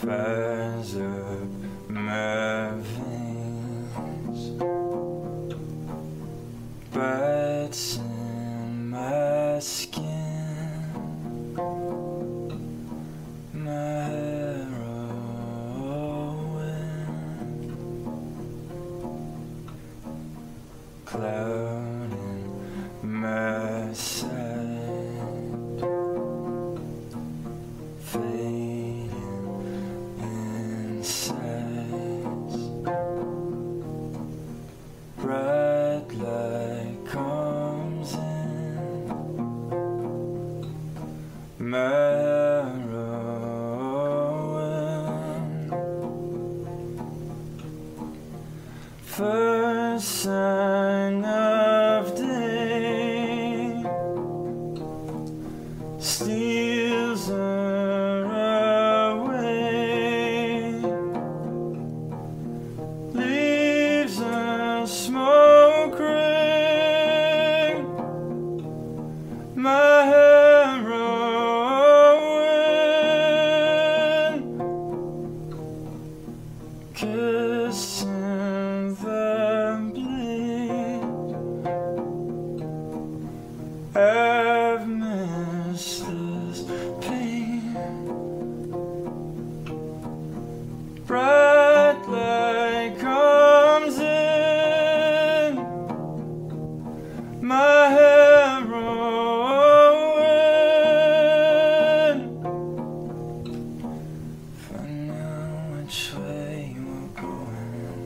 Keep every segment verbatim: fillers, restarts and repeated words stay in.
fires up my veins, bites in my skin, my heroin, cloud in my sight, fading in sights, bright light comes in, my heroin, first sign of day steals her away, leaves a smoke ring, my heroin, kissing the bleed. I've missed this pain, bright light comes in, my heroin, if I knew which way you were going,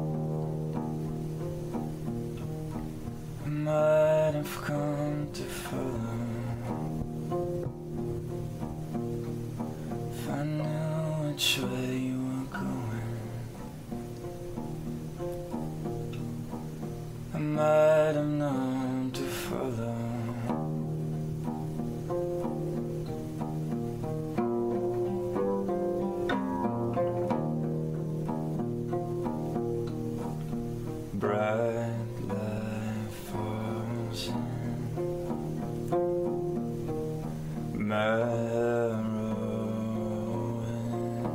I might have come to follow. If I knew which way you were going, I might have known to follow. Bright light falls in, my heroin,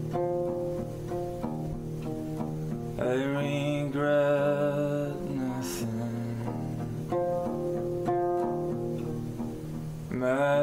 I regret nothing, my